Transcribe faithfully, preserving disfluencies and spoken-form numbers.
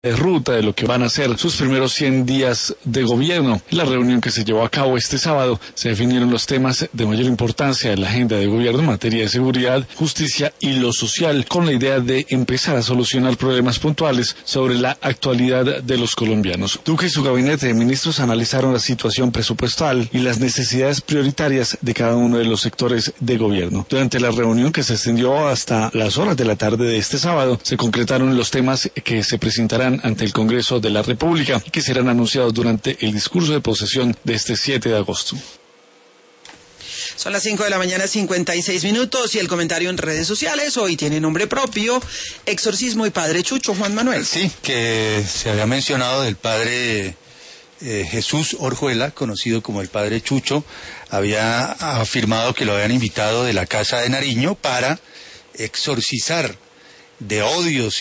de ruta de lo que van a ser sus primeros cien días de gobierno. En la reunión que se llevó a cabo este sábado se definieron los temas de mayor importancia de la agenda de gobierno en materia de seguridad, justicia y lo social, con la idea de empezar a solucionar problemas puntuales sobre la actualidad de los colombianos. Duque y su gabinete de ministros analizaron la situación presupuestal y las necesidades prioritarias de cada uno de los sectores de gobierno. Durante la reunión, que se extendió hasta las horas de la tarde de este sábado, se concretaron los temas que se presentarán ante el Congreso de la República y que serán anunciados durante el discurso de posesión de este siete de agosto. Son las cinco de la mañana, cincuenta y seis minutos, y el comentario en redes sociales hoy tiene nombre propio: exorcismo y padre Chucho. Juan Manuel. Sí, que se había mencionado del padre eh, Jesús Orjuela, conocido como el padre Chucho, había afirmado que lo habían invitado de la casa de Nariño para exorcizar de odios